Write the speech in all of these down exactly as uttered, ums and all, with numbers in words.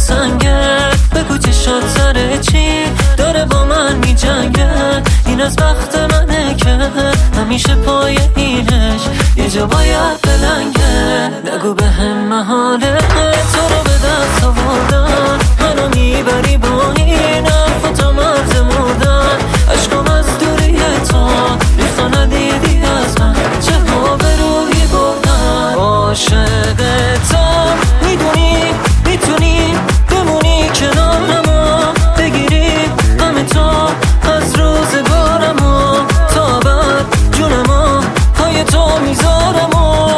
سنگه، بگو چشات سر چی داره با من می جنگه. این از وقت منه که همیشه پای اینش یه جا باید بلنگه. نگو به هم محاله تو رو به دست آوردن، منو میبری با این حرف تا مرز مردن. عشقم از دوری تو ریختا ندیدی از من، چه ها به روحی بردن. عاشق تو میدونی میتونی بمونی کنارمو، بگیری غم تو از روزگارمو، تا بعد جونمو پای تو میذارمو.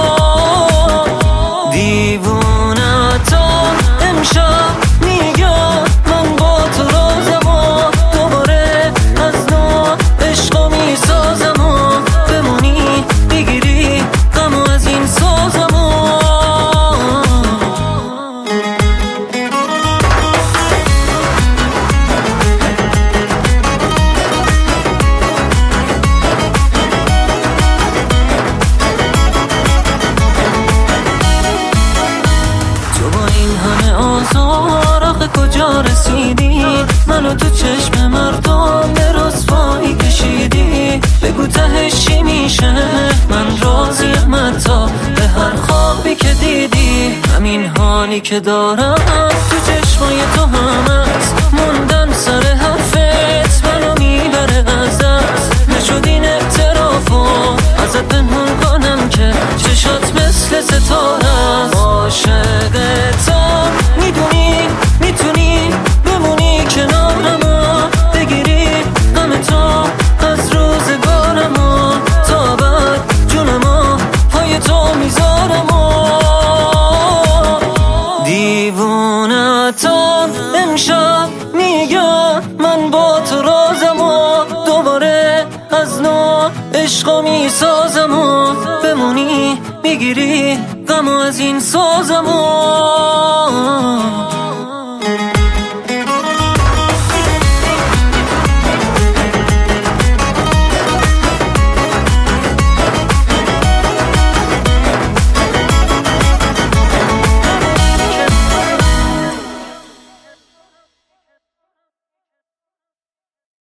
دیوونتم امشب میگم من با تو رازمو، دوباره از نو عشقو میسازمو، بمونی بگیری غمو از این سازمو. آزار آخه کجا رسیدی؟ منو تو چشم مردم به رسوایی کشیدی. بگو تهش چی میشه؟ من راضیم حتی به هر خوابی که دیدی. همین حالی که دارم تو چشمای تو هم هست، موندن سر حرفت منو میبره از دست. نشد این اعترافو ازت پنهون کنم که چشات مثل ستاره است. عاشق تو میدونی میتونی بمونی کنارمو، بگیری غم تو از روزگارمو، تا بعد جونمو پای تو میذارمو. دیوونتم امشب میگم من با تو رازمو، دوباره از نو عشقو میسازمو، بمونی میگیری غمو از این سازمو.